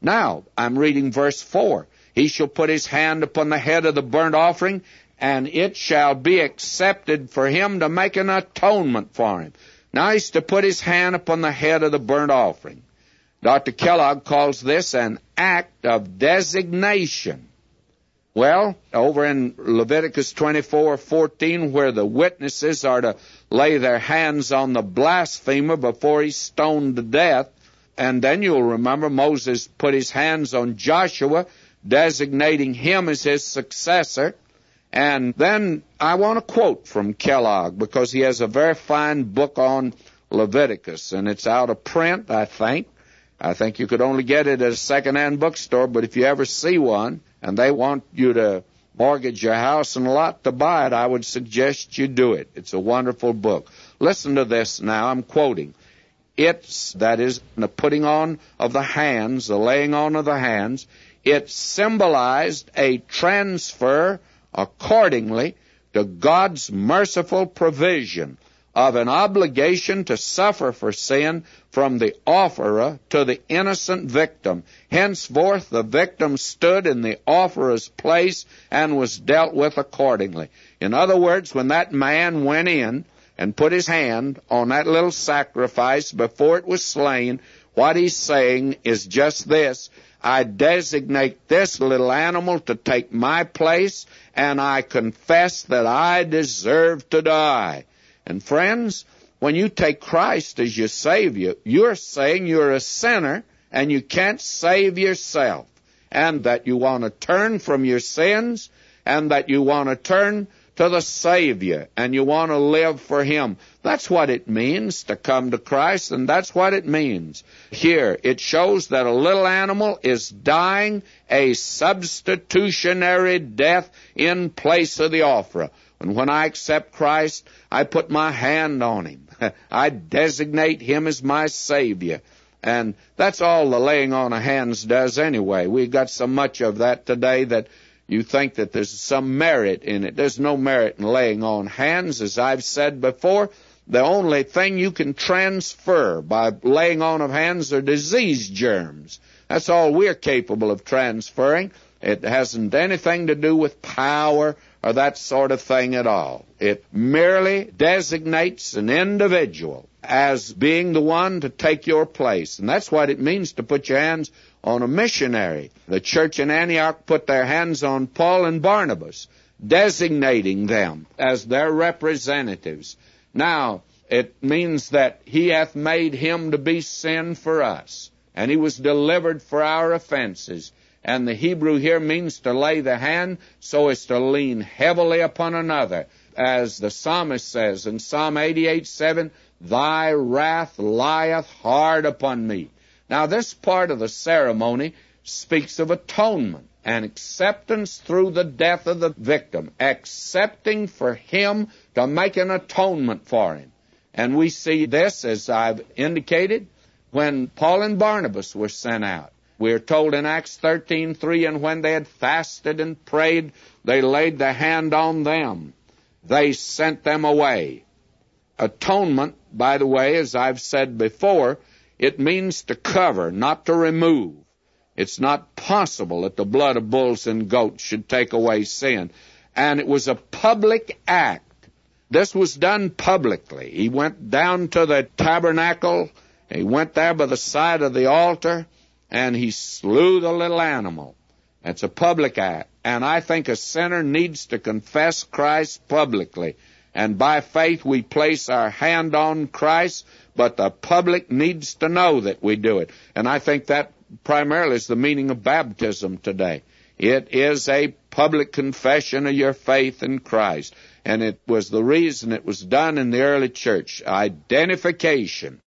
Now, I'm reading verse 4. He shall put his hand upon the head of the burnt offering, and it shall be accepted for him to make an atonement for him. Now he's to put his hand upon the head of the burnt offering. Dr. Kellogg calls this an act of designation. Well, over in Leviticus 24:14, where the witnesses are to lay their hands on the blasphemer before he's stoned to death, and then you'll remember Moses put his hands on Joshua, designating him as his successor. And then I want to quote from Kellogg, because he has a very fine book on Leviticus, and it's out of print, I think. I think you could only get it at a second-hand bookstore, but if you ever see one and they want you to mortgage your house and lot to buy it, I would suggest you do it. It's a wonderful book. Listen to this now. I'm quoting. That is, the putting on of the hands, the laying on of the hands, it symbolized a transfer accordingly to God's merciful provision of an obligation to suffer for sin from the offerer to the innocent victim. Henceforth the victim stood in the offerer's place and was dealt with accordingly. In other words, when that man went in and put his hand on that little sacrifice before it was slain, what he's saying is just this: I designate this little animal to take my place, and I confess that I deserve to die. And friends, when you take Christ as your Savior, you're saying you're a sinner and you can't save yourself, and that you want to turn from your sins, and that you want to turn to the Savior, and you want to live for Him. That's what it means to come to Christ, and that's what it means. Here, it shows that a little animal is dying a substitutionary death in place of the offerer. And when I accept Christ, I put my hand on Him. I designate Him as my Savior. And that's all the laying on of hands does anyway. We've got so much of that today that you think that there's some merit in it. There's no merit in laying on hands. As I've said before, the only thing you can transfer by laying on of hands are disease germs. That's all we're capable of transferring. It hasn't anything to do with power or that sort of thing at all. It merely designates an individual as being the one to take your place. And that's what it means to put your hands on a missionary. The church in Antioch put their hands on Paul and Barnabas, designating them as their representatives. Now, it means that He hath made Him to be sin for us, and He was delivered for our offenses. And the Hebrew here means to lay the hand so as to lean heavily upon another. As the psalmist says in Psalm 88:7, Thy wrath lieth hard upon me. Now this part of the ceremony speaks of atonement and acceptance through the death of the victim, accepting for him to make an atonement for him. And we see this, as I've indicated, when Paul and Barnabas were sent out. We're told in Acts 13:3, and when they had fasted and prayed, they laid their hand on them. They sent them away. Atonement, by the way, as I've said before, it means to cover, not to remove. It's not possible that the blood of bulls and goats should take away sin. And it was a public act. This was done publicly. He went down to the tabernacle. He went there by the side of the altar, and he slew the little animal. It's a public act. And I think a sinner needs to confess Christ publicly. And by faith we place our hand on Christ, but the public needs to know that we do it. And I think that primarily is the meaning of baptism today. It is a public confession of your faith in Christ. And it was the reason it was done in the early church. Identification.